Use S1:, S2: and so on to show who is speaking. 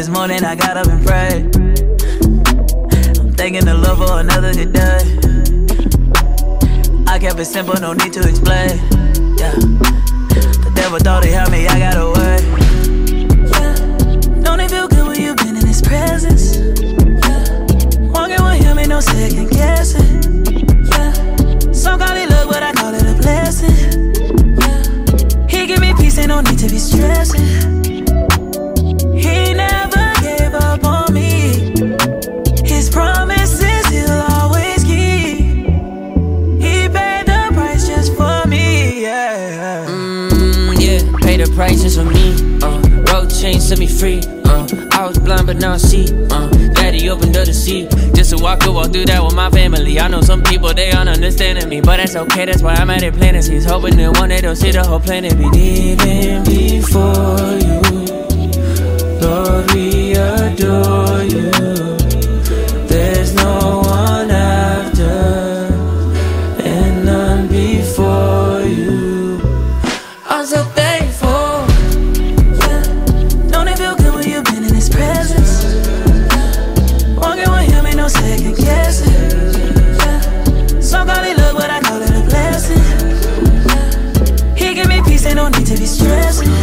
S1: this morning, I got up and prayed. I'm thanking the Lord for another good day. I kept it simple, no need to explain. Yeah. The devil thought he had me, I got away. Yeah. Don't it feel good when you've been in his presence? Yeah. Walking with him ain't no second guessing. Yeah. Some call it luck, but I call it a blessing. Yeah. He give me peace, ain't no need to be stressing. He never gave up on me. His promises he'll always keep. He paid the price just for me, yeah.
S2: Yeah, paid the price just for me. Road change set me free. I was blind but now I see. Daddy opened up the sea just so I could walk through that with my family. I know some people they aren't understanding me, but that's okay. That's why I'm at it planting seeds, hoping that one day they'll see the whole planet be even before you. Lord, we adore you. There's no one after and none before you. I'm so thankful.
S1: Yeah. Don't it feel good when you've been in his presence? Yeah. Walking with him ain't no second guessing. Yeah. Some call it luck, but I call it a blessing. Yeah. He give me peace, ain't no need to be stressing.